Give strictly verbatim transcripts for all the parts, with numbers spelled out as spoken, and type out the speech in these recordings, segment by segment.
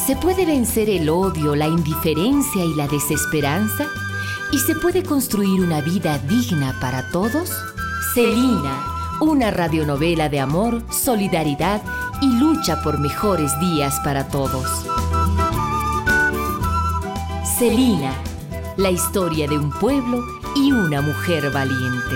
¿Se puede vencer el odio, la indiferencia y la desesperanza? ¿Y se puede construir una vida digna para todos? Celina, una radionovela de amor, solidaridad y lucha por mejores días para todos. Celina, la historia de un pueblo y una mujer valiente.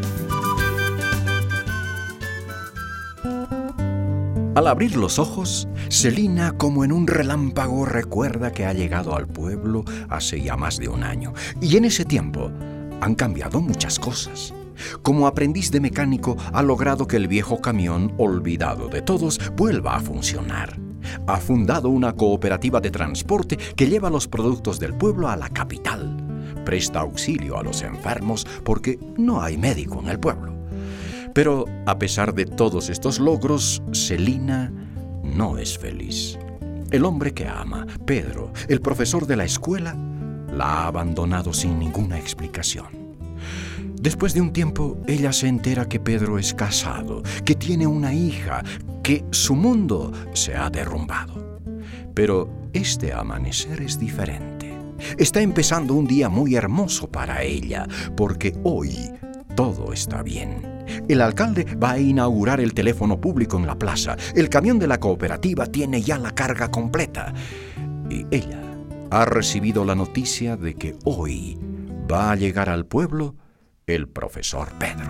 Al abrir los ojos, Celina, como en un relámpago, recuerda que ha llegado al pueblo hace ya más de un año. Y en ese tiempo han cambiado muchas cosas. Como aprendiz de mecánico, ha logrado que el viejo camión, olvidado de todos, vuelva a funcionar. Ha fundado una cooperativa de transporte que lleva los productos del pueblo a la capital. Presta auxilio a los enfermos porque no hay médico en el pueblo. Pero a pesar de todos estos logros, Celina no es feliz. El hombre que ama, Pedro, el profesor de la escuela, la ha abandonado sin ninguna explicación. Después de un tiempo, ella se entera que Pedro es casado, que tiene una hija, que su mundo se ha derrumbado. Pero este amanecer es diferente. Está empezando un día muy hermoso para ella, porque hoy todo está bien. El alcalde va a inaugurar el teléfono público en la plaza. El camión de la cooperativa tiene ya la carga completa. Y ella ha recibido la noticia de que hoy va a llegar al pueblo el profesor Pedro.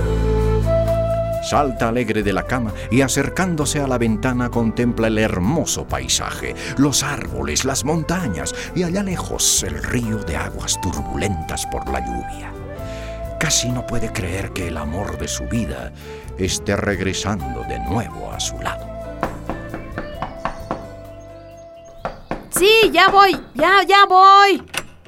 Salta alegre de la cama y acercándose a la ventana contempla el hermoso paisaje, los árboles, las montañas y allá lejos el río de aguas turbulentas por la lluvia. Casi no puede creer que el amor de su vida esté regresando de nuevo a su lado. Sí, ya voy, ya, ya voy.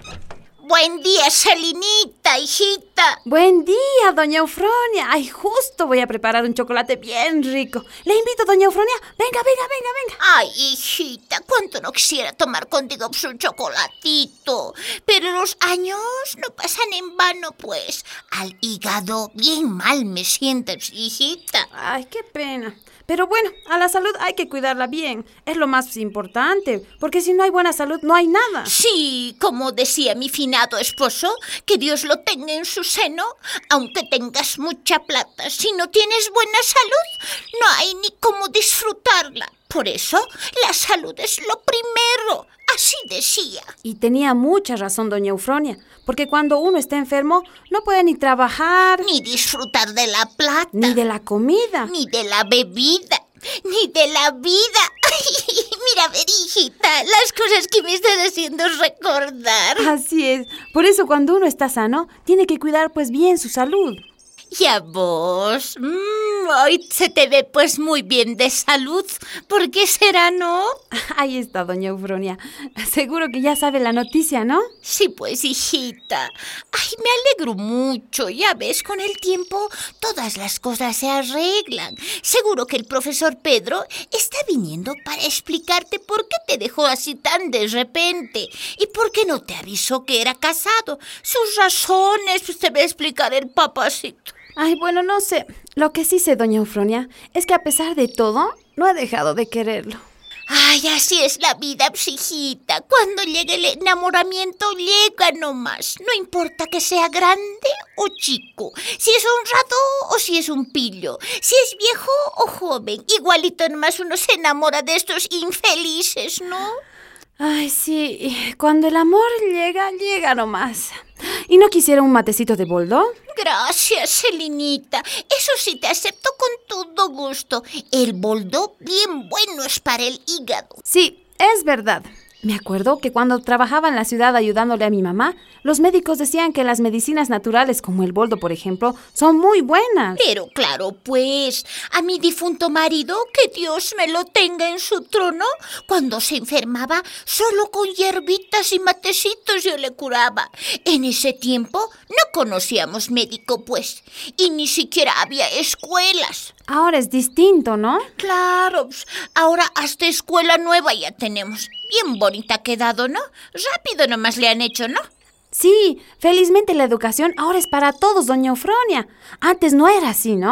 Buen día, Celinita, hijita. Buen día, doña Eufronia. Ay, justo voy a preparar un chocolate bien rico. Le invito, doña Eufronia. Venga, venga, venga, venga. Ay, hijita, cuánto no quisiera tomar contigo pues, un chocolatito. Pero los años no pasan en vano, pues. Al hígado bien mal me sientes, hijita. Ay, qué pena. Pero bueno, a la salud hay que cuidarla bien. Es lo más importante, porque si no hay buena salud, no hay nada. Sí, como decía mi finado esposo, que Dios lo tenga en su seno, aunque tengas mucha plata. Si no tienes buena salud, no hay ni cómo disfrutarla. Por eso, la salud es lo primero. Así decía. Y tenía mucha razón doña Eufronia, porque cuando uno está enfermo, no puede ni trabajar, Ni disfrutar de la plata. ni de la comida. Ni de la bebida. Ni de la vida. Mira, a ver, hijita, las cosas que me estás haciendo recordar. Así es. Por eso cuando uno está sano, tiene que cuidar pues bien su salud. Y a vos, mmm, hoy se te ve pues muy bien de salud. ¿Por qué será, no? Ahí está, doña Eufronia. Seguro que ya sabe la noticia, ¿no? Sí, pues, hijita. Ay, me alegro mucho. Ya ves, con el tiempo todas las cosas se arreglan. Seguro que el profesor Pedro está viniendo para explicarte por qué te dejó así tan de repente y por qué no te avisó que era casado. Sus razones, pues te va a explicar el papacito. Ay, bueno, no sé. Lo que sí sé, doña Eufronia, es que a pesar de todo, no ha dejado de quererlo. Ay, así es la vida, hijita. Cuando llegue el enamoramiento, llega nomás. No importa que sea grande o chico. Si es honrado o si es un pillo. Si es viejo o joven. Igualito nomás uno se enamora de estos infelices, ¿no? Ay, sí. Cuando el amor llega, llega nomás. ¿Y no quisiera un matecito de boldo? Gracias, Celinita. Eso sí te acepto con todo gusto. El boldo bien bueno es para el hígado. Sí, es verdad. Me acuerdo que cuando trabajaba en la ciudad ayudándole a mi mamá, los médicos decían que las medicinas naturales, como el boldo, por ejemplo, son muy buenas. Pero claro, pues, a mi difunto marido, que Dios me lo tenga en su trono, cuando se enfermaba, solo con hierbitas y matecitos yo le curaba. En ese tiempo no conocíamos médico, pues, y ni siquiera había escuelas. Ahora es distinto, ¿no? Claro, pues, ahora hasta escuela nueva ya tenemos. Bien bonita ha quedado, ¿no? Rápido nomás le han hecho, ¿no? Sí, felizmente la educación ahora es para todos, doña Eufronia. Antes no era así, ¿no?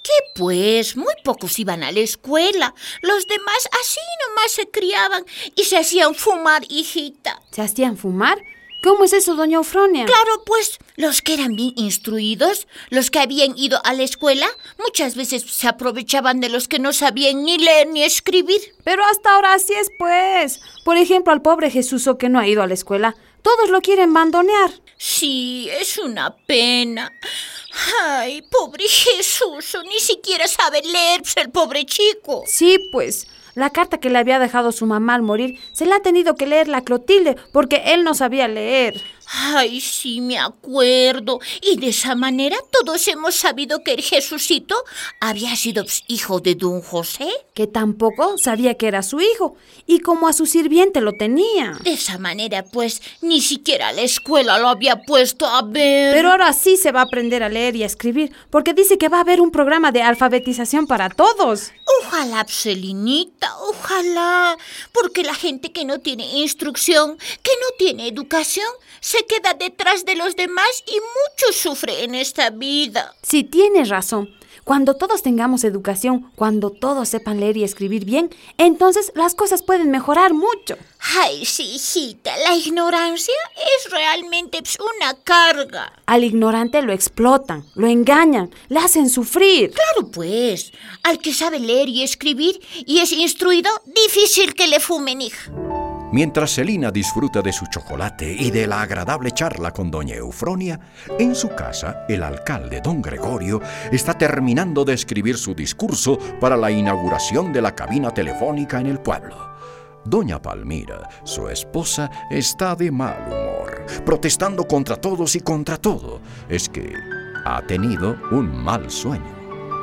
¿Qué pues? Muy pocos iban a la escuela. Los demás así nomás se criaban y se hacían fumar, hijita. ¿Se hacían fumar? ¿Cómo es eso, doña Eufronia? Claro, pues, los que eran bien instruidos, los que habían ido a la escuela, muchas veces se aprovechaban de los que no sabían ni leer ni escribir. Pero hasta ahora así es, pues. Por ejemplo, al pobre Jesús que no ha ido a la escuela. Todos lo quieren mandonear. Sí, es una pena. Ay, pobre Jesús, ni siquiera sabe leer, pues, el pobre chico. Sí, pues. La carta que le había dejado su mamá al morir se la ha tenido que leer la Clotilde porque él no sabía leer. Ay, sí, me acuerdo. Y de esa manera todos hemos sabido que el Jesucito había sido hijo de don José. Que tampoco sabía que era su hijo y como a su sirviente lo tenía. De esa manera, pues, ni siquiera la escuela lo había puesto a ver. Pero ahora sí se va a aprender a leer y a escribir porque dice que va a haber un programa de alfabetización para todos. Ojalá, Celinita, ojalá. Porque la gente que no tiene instrucción, que no tiene educación, se queda detrás de los demás y mucho sufre en esta vida. Sí, tienes razón. Cuando todos tengamos educación, cuando todos sepan leer y escribir bien, entonces las cosas pueden mejorar mucho. Ay, sí, hijita, la ignorancia es realmente una carga. Al ignorante lo explotan, lo engañan, le hacen sufrir. Claro, pues, al que sabe leer y escribir y es instruido, difícil que le fumen, hija. Mientras Celina disfruta de su chocolate y de la agradable charla con doña Eufronia, en su casa el alcalde don Gregorio está terminando de escribir su discurso para la inauguración de la cabina telefónica en el pueblo. Doña Palmira, su esposa, está de mal humor, protestando contra todos y contra todo. Es que ha tenido un mal sueño.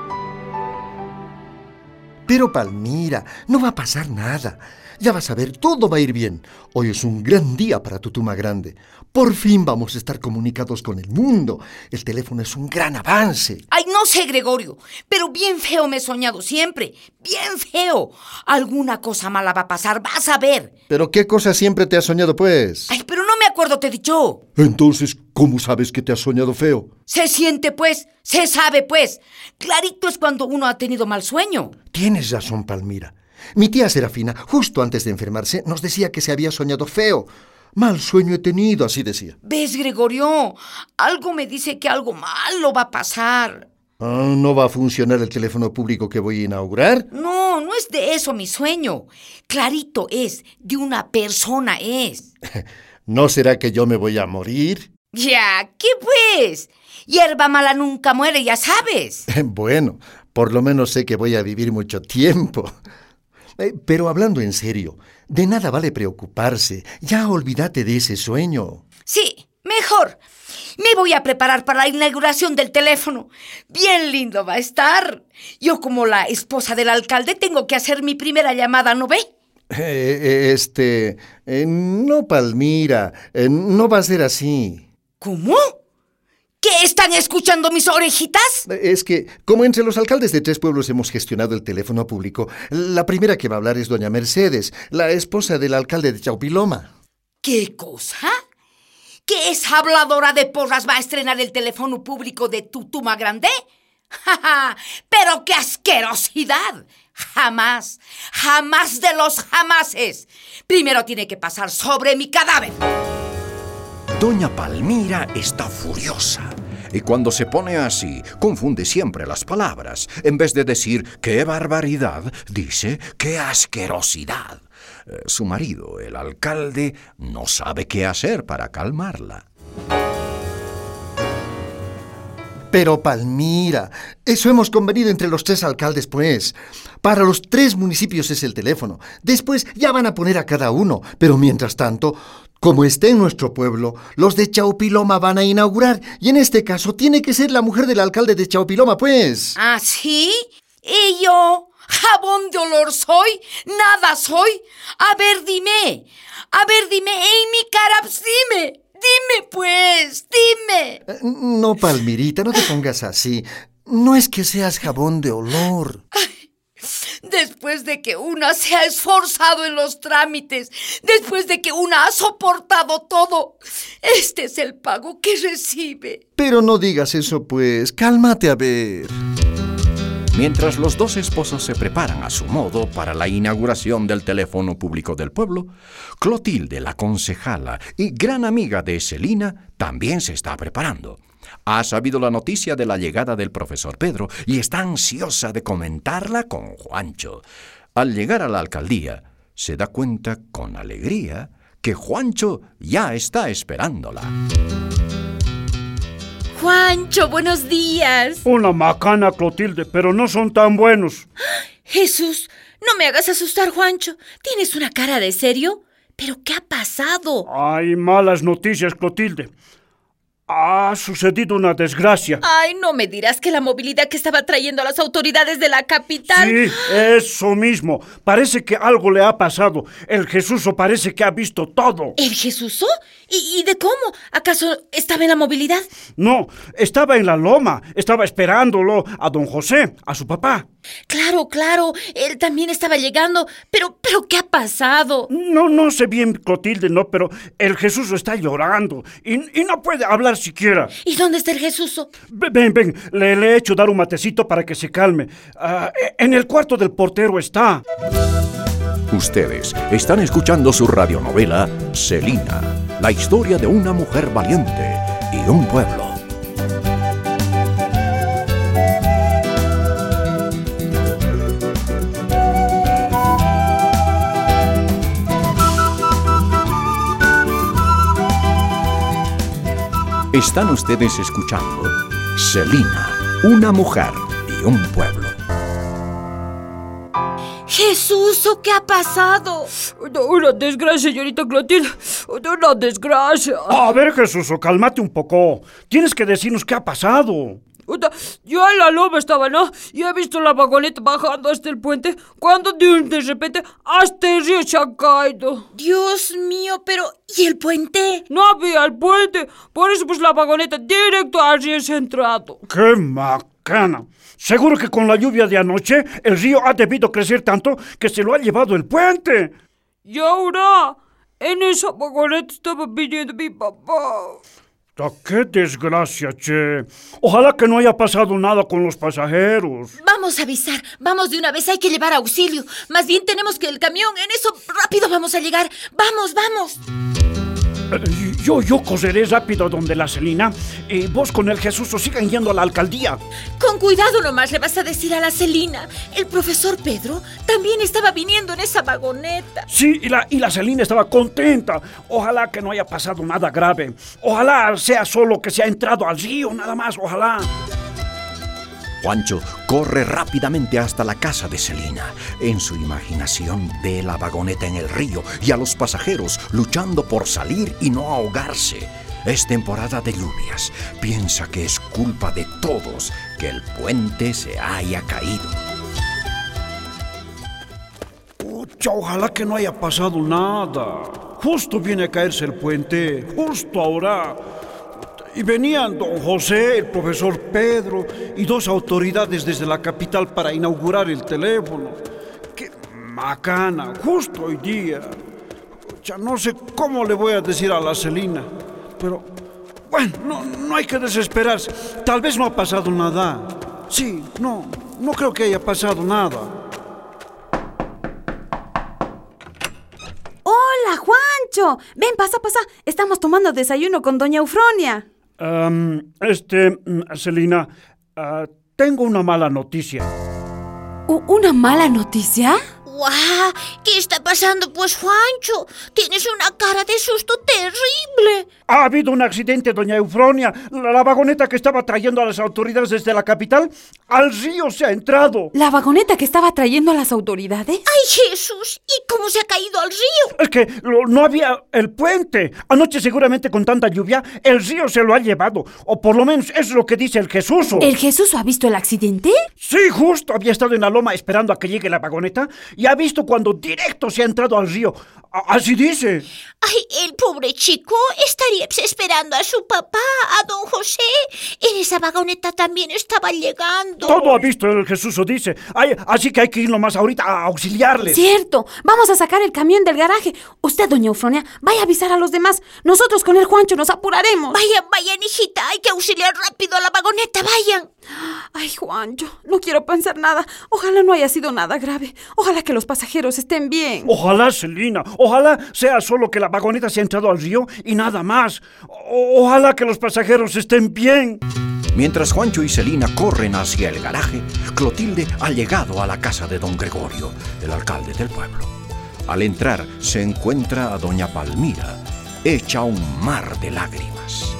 Pero Palmira, no va a pasar nada. Ya vas a ver, todo va a ir bien. Hoy es un gran día para tu Tuma Grande. Por fin vamos a estar comunicados con el mundo. El teléfono es un gran avance. Ay, no sé, Gregorio, pero bien feo me he soñado siempre. Bien feo. Alguna cosa mala va a pasar, vas a ver. ¿Pero qué cosa siempre te has soñado, pues? Ay, pero no me acuerdo, te he dicho. Entonces, ¿cómo sabes que te has soñado feo? Se siente, pues. Se sabe, pues. Clarito es cuando uno ha tenido mal sueño. Tienes razón, Palmira. Mi tía Serafina, justo antes de enfermarse, nos decía que se había soñado feo. Mal sueño he tenido, así decía. ¿Ves, Gregorio? Algo me dice que algo malo va a pasar. Ah, ¿no va a funcionar el teléfono público que voy a inaugurar? No, no es de eso mi sueño. Clarito es, de una persona es. ¿No será que yo me voy a morir? Ya, ¿qué pues? Hierba mala nunca muere, ya sabes. Bueno, por lo menos sé que voy a vivir mucho tiempo. Pero hablando en serio, de nada vale preocuparse. Ya olvídate de ese sueño. Sí, mejor. Me voy a preparar para la inauguración del teléfono. Bien lindo va a estar. Yo, como la esposa del alcalde, tengo que hacer mi primera llamada, ¿no ve? Eh, este... Eh, no, Palmira. Eh, no va a ser así. ¿Cómo? ¿Qué están escuchando mis orejitas? Es que, como entre los alcaldes de tres pueblos hemos gestionado el teléfono público, la primera que va a hablar es doña Mercedes, la esposa del alcalde de Chaupiloma. ¿Qué cosa? ¿Que esa habladora de porras va a estrenar el teléfono público de tu Tuma Grande? ¡Ja, ja! ¡Pero qué asquerosidad! Jamás, jamás de los jamases. Primero tiene que pasar sobre mi cadáver. Doña Palmira está furiosa y cuando se pone así, confunde siempre las palabras. En vez de decir ¡qué barbaridad!, dice ¡qué asquerosidad! Eh, su marido, el alcalde, no sabe qué hacer para calmarla. Pero Palmira, eso hemos convenido entre los tres alcaldes, pues. Para los tres municipios es el teléfono. Después ya van a poner a cada uno. Pero mientras tanto, como esté en nuestro pueblo, los de Chaupiloma van a inaugurar. Y en este caso tiene que ser la mujer del alcalde de Chaupiloma, pues. ¿Ah, sí? ¿Y yo? ¿Jabón de olor soy? ¿Nada soy? A ver, dime. A ver, dime. En mi cara, dime. Dime, pues, dime. No, Palmirita, no te pongas así. No es que seas jabón de olor. Ay, después de que una se ha esforzado en los trámites, después de que una ha soportado todo, este es el pago que recibe. Pero no digas eso, pues. Cálmate a ver. Mientras los dos esposos se preparan a su modo para la inauguración del teléfono público del pueblo, Clotilde, la concejala y gran amiga de Celina, también se está preparando. Ha sabido la noticia de la llegada del profesor Pedro y está ansiosa de comentarla con Juancho. Al llegar a la alcaldía, se da cuenta con alegría que Juancho ya está esperándola. Juancho, buenos días. Una macana, Clotilde, pero no son tan buenos. Jesús, no me hagas asustar, Juancho. ¿Tienes una cara de serio? ¿Pero qué ha pasado? Hay malas noticias, Clotilde. Ha sucedido una desgracia. Ay, no me dirás que la movilidad que estaba trayendo a las autoridades de la capital... Sí, eso mismo. Parece que algo le ha pasado. El Jesuso parece que ha visto todo. ¿El Jesuso? ¿Y, ¿Y de cómo? ¿Acaso estaba en la movilidad? No, estaba en la loma. Estaba esperándolo a don José, a su papá. Claro, claro. Él también estaba llegando. Pero, ¿pero qué ha pasado? No, no sé bien, Clotilde, no, pero el Jesuso está llorando y, y no puede hablar siquiera. ¿Y dónde está el Jesuso? Ven, ven, ven. Le, le he hecho dar un matecito para que se calme. Uh, en el cuarto del portero está. Ustedes están escuchando su radionovela Celina, la historia de una mujer valiente y un pueblo. Están ustedes escuchando Celina, una mujer y un pueblo. Jesuso, ¿qué ha pasado? Una desgracia, señorita Clotilde. Una desgracia. A ver, Jesuso, cálmate un poco. Tienes que decirnos qué ha pasado. Yo en la loma estaba, ¿no? Y he visto la vagoneta bajando hasta el puente cuando de, de repente hasta el río se ha caído. Dios mío, pero ¿y el puente? No había el puente, por eso pues la vagoneta directo al río se ha entrado. ¡Qué macana! Seguro que con la lluvia de anoche el río ha debido crecer tanto que se lo ha llevado el puente. Y ahora, en esa vagoneta estaba viniendo mi papá. ¡Qué desgracia, che! Ojalá que no haya pasado nada con los pasajeros. Vamos a avisar, vamos de una vez, hay que llevar auxilio. Más bien tenemos que el camión, en eso rápido vamos a llegar. ¡Vamos, vamos! Eh, yo, yo correré rápido donde la Celina y vos con el Jesuso sigan yendo a la alcaldía. Con cuidado nomás le vas a decir a la Celina. El profesor Pedro también estaba viniendo en esa vagoneta. Sí, y la, y la Celina estaba contenta. Ojalá que no haya pasado nada grave. Ojalá sea solo que se ha entrado al río, nada más, ojalá. Juancho corre rápidamente hasta la casa de Celina. En su imaginación ve la vagoneta en el río y a los pasajeros luchando por salir y no ahogarse. Es temporada de lluvias. Piensa que es culpa de todos que el puente se haya caído. Pucha, ojalá que no haya pasado nada. Justo viene a caerse el puente, justo ahora. Y venían don José, el profesor Pedro y dos autoridades desde la capital para inaugurar el teléfono. ¡Qué macana! Justo hoy día. Ya no sé cómo le voy a decir a la Celina, pero bueno, no, no hay que desesperarse. Tal vez no ha pasado nada. Sí, no, no creo que haya pasado nada. ¡Hola, Juancho! Ven, pasa, pasa. Estamos tomando desayuno con doña Eufronia. Um, este, Celina, uh, tengo una mala noticia. ¿Una mala noticia? ¡Guau! ¿Qué está pasando, pues, Juancho? Tienes una cara de susto terrible. Ha habido un accidente, doña Eufronia. La, la vagoneta que estaba trayendo a las autoridades desde la capital al río se ha entrado. ¿La vagoneta que estaba trayendo a las autoridades? ¡Ay, Jesús! ¿Y cómo se ha caído al río? Es que lo, no había el puente. Anoche, seguramente con tanta lluvia, el río se lo ha llevado. O por lo menos eso es lo que dice el Jesuso. ¿El Jesuso ha visto el accidente? Sí, justo. Había estado en la loma esperando a que llegue la vagoneta y ha visto cuando directo se ha entrado al río. A- así dice. ¡Ay, el pobre chico! Estaría esperando a su papá, a don José. En esa vagoneta también estaba llegando. Todo ha visto el Jesús, dice. Ay, así que hay que ir nomás ahorita a auxiliarles. Cierto, vamos a sacar el camión del garaje. Usted, doña Eufronia, vaya a avisar a los demás. Nosotros con el Juancho nos apuraremos. Vayan, vayan, hijita, hay que auxiliar rápido a la vagoneta, vayan. Ay, Juancho, no quiero pensar nada. Ojalá no haya sido nada grave. Ojalá que los pasajeros estén bien. Ojalá, Celina, ojalá sea solo que la vagoneta se ha entrado al río y nada más. O- ojalá que los pasajeros estén bien. Mientras Juancho y Celina corren hacia el garaje, Clotilde ha llegado a la casa de don Gregorio, el alcalde del pueblo. Al entrar, se encuentra a doña Palmira, hecha un mar de lágrimas.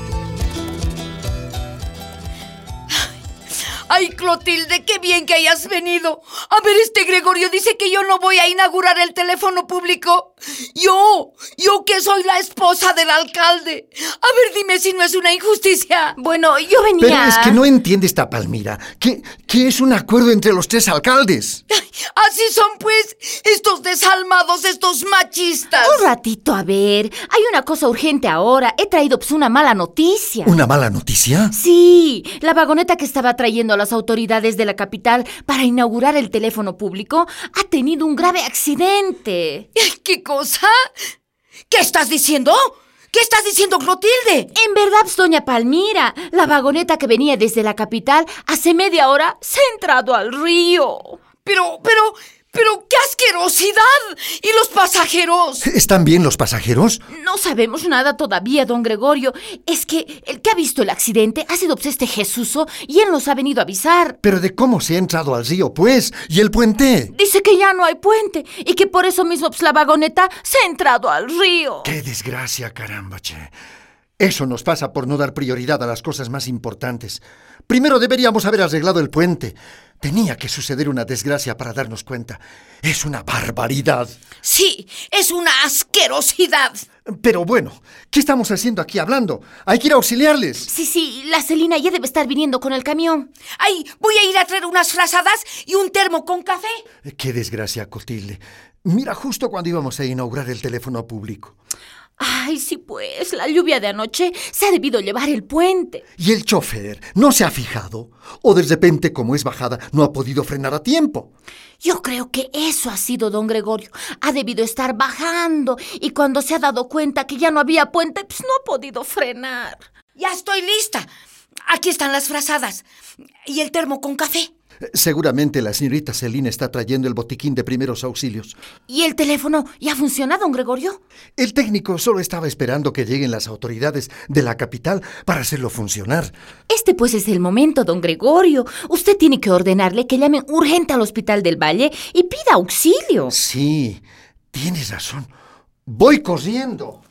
Ay, Clotilde, qué bien que hayas venido. A ver, este Gregorio dice que yo no voy a inaugurar el teléfono público. Yo, yo que soy la esposa del alcalde. A ver, dime si no es una injusticia. Bueno, yo venía... Pero es que no entiende esta Palmira, que, que es un acuerdo entre los tres alcaldes. Así son, pues, estos desalmados, estos machistas. Un ratito, a ver. Hay una cosa urgente ahora. He traído pues una mala noticia. ¿Una mala noticia? Sí, la vagoneta que estaba trayendo a las autoridades de la capital para inaugurar el teléfono público ha tenido un grave accidente. ¿Qué cosa? ¿Qué estás diciendo? ¿Qué estás diciendo, Clotilde? En verdad, pues, doña Palmira, la vagoneta que venía desde la capital hace media hora se ha entrado al río. Pero, pero, pero, ¡qué asquerosidad! ¿Y los pasajeros? ¿Están bien los pasajeros? No sabemos nada todavía, don Gregorio. Es que el que ha visto el accidente ha sido pues, este Jesuso y él nos ha venido a avisar. ¿Pero de cómo se ha entrado al río, pues? ¿Y el puente? Dice que ya no hay puente y que por eso mismo pues, la vagoneta se ha entrado al río. ¡Qué desgracia, caramba, che! Eso nos pasa por no dar prioridad a las cosas más importantes. Primero deberíamos haber arreglado el puente. Tenía que suceder una desgracia para darnos cuenta. Es una barbaridad. Sí, es una asquerosidad. Pero bueno, ¿qué estamos haciendo aquí hablando? Hay que ir a auxiliarles. Sí, sí, la Celina ya debe estar viniendo con el camión. Ay, voy a ir a traer unas frazadas y un termo con café. ¡Qué desgracia, Clotilde! Mira, justo cuando íbamos a inaugurar el teléfono público. Ay, sí, pues, la lluvia de anoche se ha debido llevar el puente. ¿Y el chofer no se ha fijado? ¿O de repente, como es bajada, no ha podido frenar a tiempo? Yo creo que eso ha sido don Gregorio. Ha debido estar bajando y cuando se ha dado cuenta que ya no había puente, pues no ha podido frenar. Ya estoy lista. Aquí están las frazadas y el termo con café. Seguramente la señorita Celina está trayendo el botiquín de primeros auxilios. ¿Y el teléfono ya funciona, don Gregorio? El técnico solo estaba esperando que lleguen las autoridades de la capital para hacerlo funcionar. Este pues es el momento, don Gregorio. Usted tiene que ordenarle que llamen urgente al Hospital del Valle y pida auxilio. Sí, tienes razón. Voy corriendo.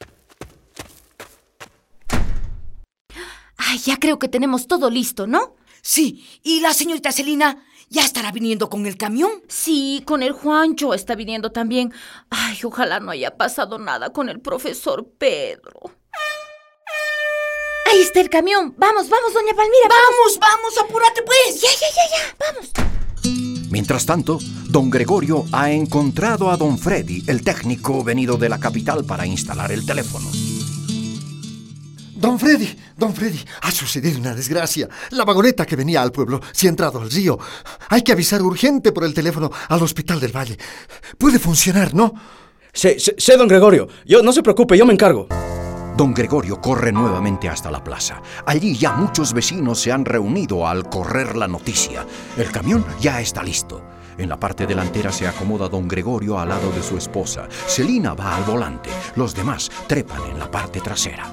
Ay, ya creo que tenemos todo listo, ¿no? Sí, y la señorita Celina ya estará viniendo con el camión. Sí, con el Juancho está viniendo también. Ay, ojalá no haya pasado nada con el profesor Pedro. Ahí está el camión. Vamos, vamos, doña Palmira. Vamos, vamos, apúrate pues. Ya, ya, ya, ya, vamos. Mientras tanto, don Gregorio ha encontrado a don Freddy, el técnico venido de la capital para instalar el teléfono. Don Freddy, don Freddy, ha sucedido una desgracia. La vagoneta que venía al pueblo se ha entrado al río. Hay que avisar urgente por el teléfono al Hospital del Valle. Puede funcionar, ¿no? Sí, sí, sí, don Gregorio. Yo, no se preocupe, yo me encargo. Don Gregorio corre nuevamente hasta la plaza. Allí ya muchos vecinos se han reunido al correr la noticia. El camión ya está listo. En la parte delantera se acomoda don Gregorio al lado de su esposa. Celina va al volante. Los demás trepan en la parte trasera.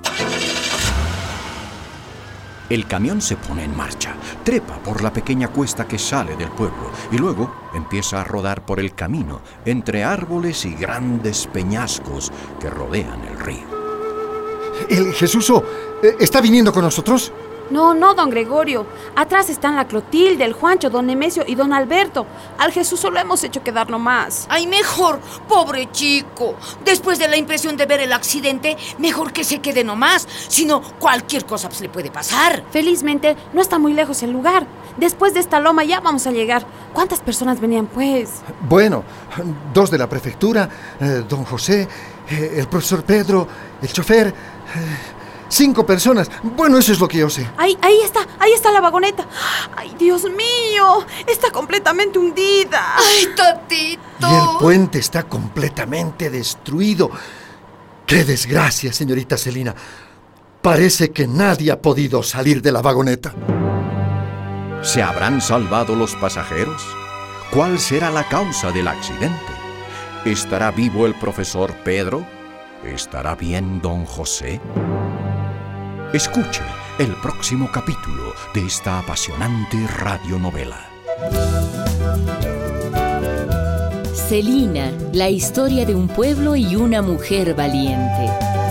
El camión se pone en marcha, trepa por la pequeña cuesta que sale del pueblo y luego empieza a rodar por el camino entre árboles y grandes peñascos que rodean el río. ¿El Jesuso eh, está viniendo con nosotros? No, no, don Gregorio. Atrás están la Clotilde, el Juancho, don Nemesio y don Alberto. Al Jesús solo hemos hecho quedar nomás. Ay, mejor, pobre chico. Después de la impresión de ver el accidente, mejor que se quede nomás. Si no, cualquier cosa pues, le puede pasar. Felizmente, no está muy lejos el lugar. Después de esta loma ya vamos a llegar. ¿Cuántas personas venían, pues? Bueno, dos de la prefectura, eh, don José, eh, el profesor Pedro, el chofer... Eh, Cinco personas. Bueno, eso es lo que yo sé. Ahí, ahí está, ahí está la vagoneta. ¡Ay, Dios mío! Está completamente hundida. ¡Ay, Tatito! Y el puente está completamente destruido. ¡Qué desgracia, señorita Celina! Parece que nadie ha podido salir de la vagoneta. ¿Se habrán salvado los pasajeros? ¿Cuál será la causa del accidente? ¿Estará vivo el profesor Pedro? ¿Estará bien don José? Escuche el próximo capítulo de esta apasionante radionovela. Celina, la historia de un pueblo y una mujer valiente.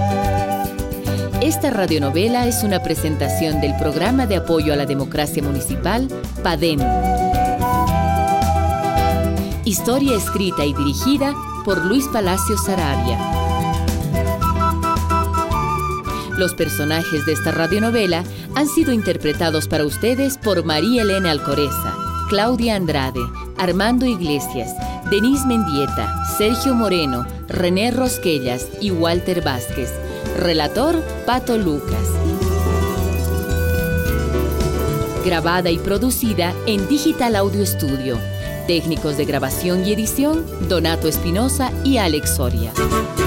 Esta radionovela es una presentación del Programa de Apoyo a la Democracia Municipal, PADEM. Historia escrita y dirigida por Luis Palacios Saravia. Los personajes de esta radionovela han sido interpretados para ustedes por María Elena Alcoreza, Claudia Andrade, Armando Iglesias, Denise Mendieta, Sergio Moreno, René Rosquellas y Walter Vázquez. Relator, Pato Lucas. Grabada y producida en Digital Audio Studio. Técnicos de grabación y edición, Donato Espinosa y Alex Soria.